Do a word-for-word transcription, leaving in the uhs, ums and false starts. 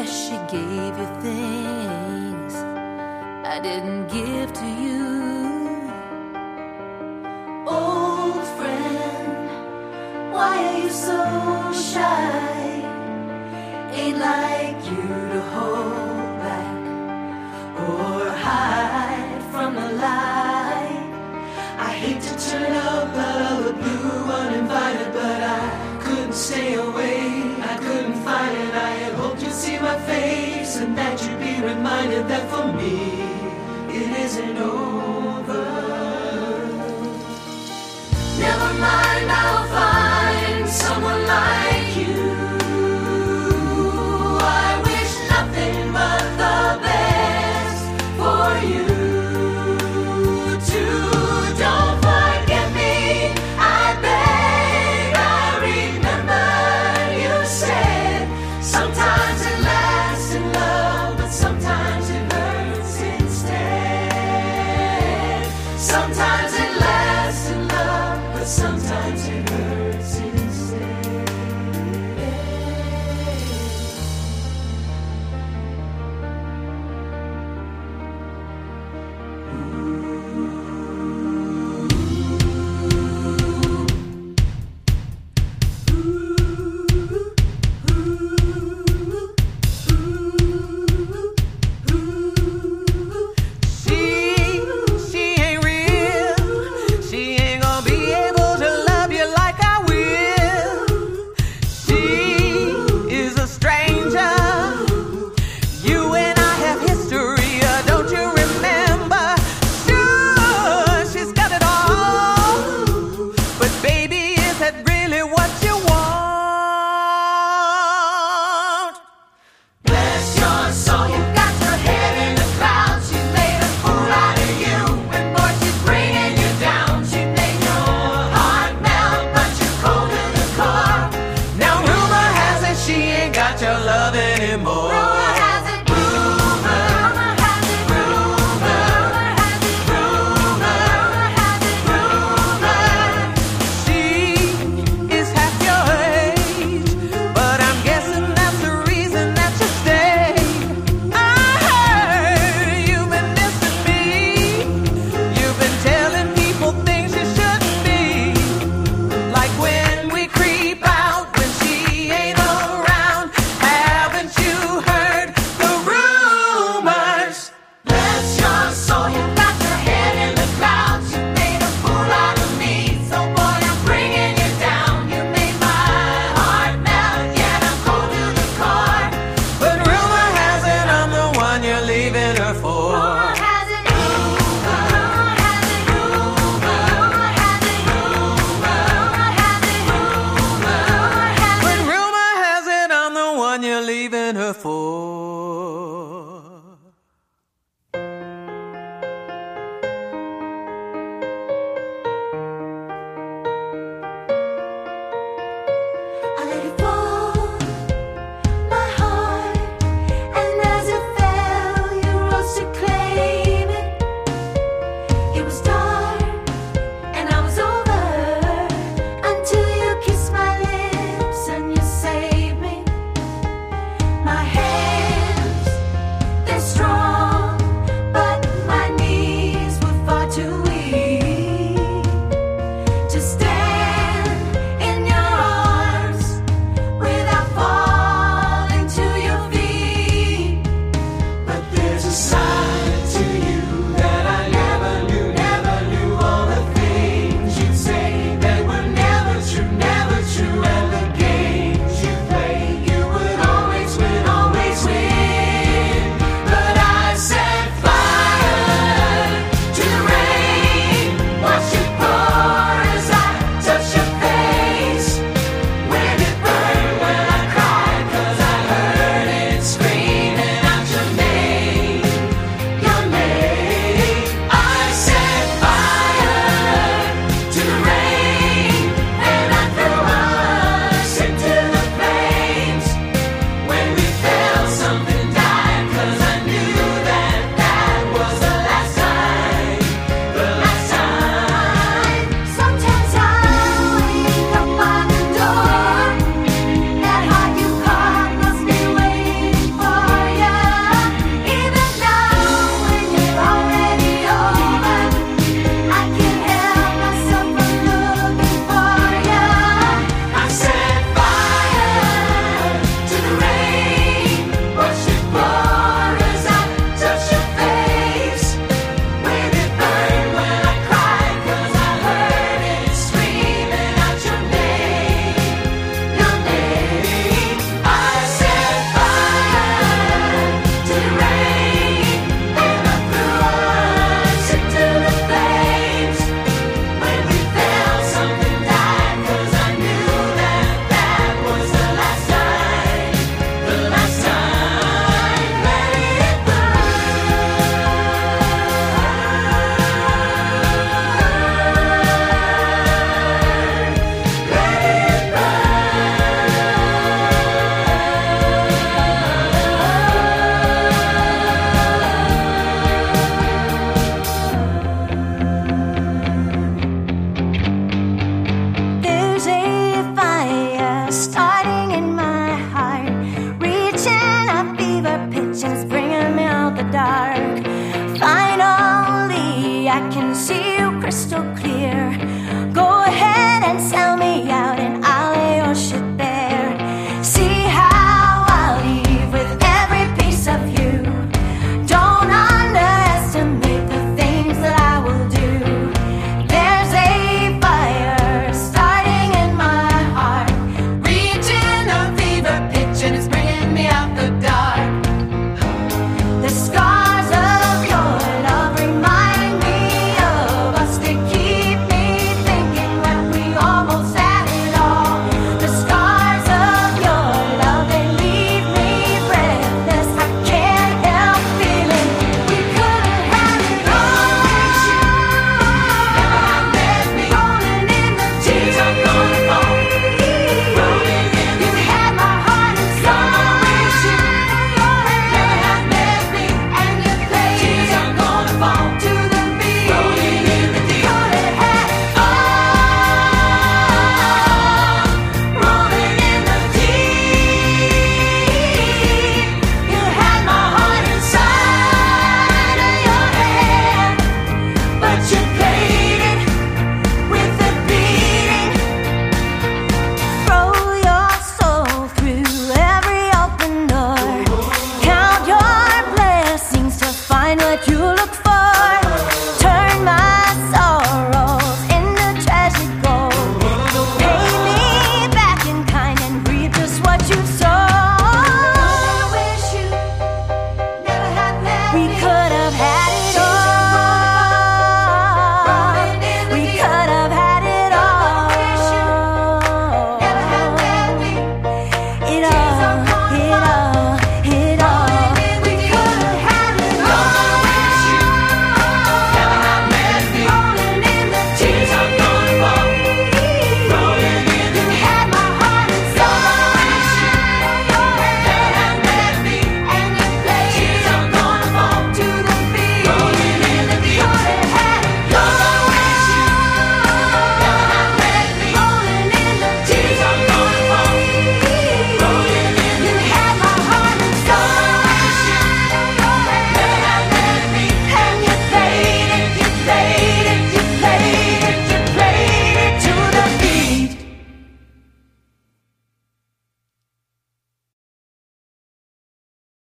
guess she gave you things I didn't give to you. Old friend, why are you so shy? Ain't like you to hold back or hide from the light. I hate to turn up out of the blue uninvited, but I couldn't stay away. I couldn't find it. I had hoped you'd see my face and that you'd be reminded that for me it isn't over. Never mind, I'll find someone like you. I wish nothing but the best for you too. Don't forget me, I beg. I remember you said sometimes it lasts in love, but sometimes it hurts instead. Sometimes it lasts in love, but sometimes it hurts.